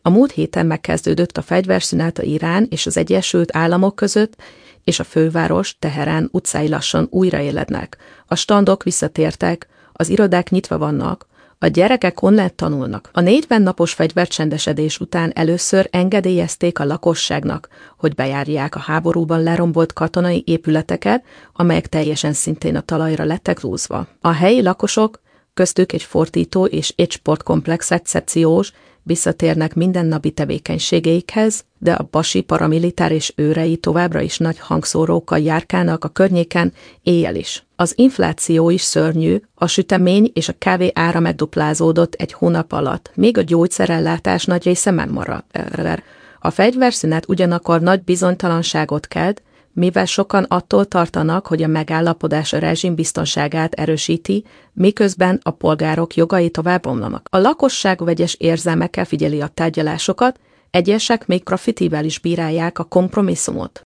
A múlt héten megkezdődött a fegyverszünet a Irán és az Egyesült Államok között, és a főváros, Teherán utcái lassan újraélednek. A standok visszatértek, az irodák nyitva vannak, a gyerekek online tanulnak. A 40 napos fegyvercsendesedés után először engedélyezték a lakosságnak, hogy bejárják a háborúban lerombolt katonai épületeket, amelyek teljesen szintén a talajra lettek rúzva. A helyi lakosok, köztük egy fordító és egy sportkomplex recepciós, visszatérnek mindennapi tevékenységeikhez, de a basi paramilitár és őrei továbbra is nagy hangszórókkal járkálnak a környéken éjjel is. Az infláció is szörnyű, a sütemény és a kávé ára megduplázódott egy hónap alatt, még a gyógyszerellátás nagy része megmarad. A fegyverszünet ugyanakkor nagy bizonytalanságot kelt, mivel sokan attól tartanak, hogy a megállapodás a rezsim biztonságát erősíti, miközben a polgárok jogai tovább omlanak. A lakosság vegyes érzelmekkel figyeli a tárgyalásokat, egyesek még graffitivel is bírálják a kompromisszumot.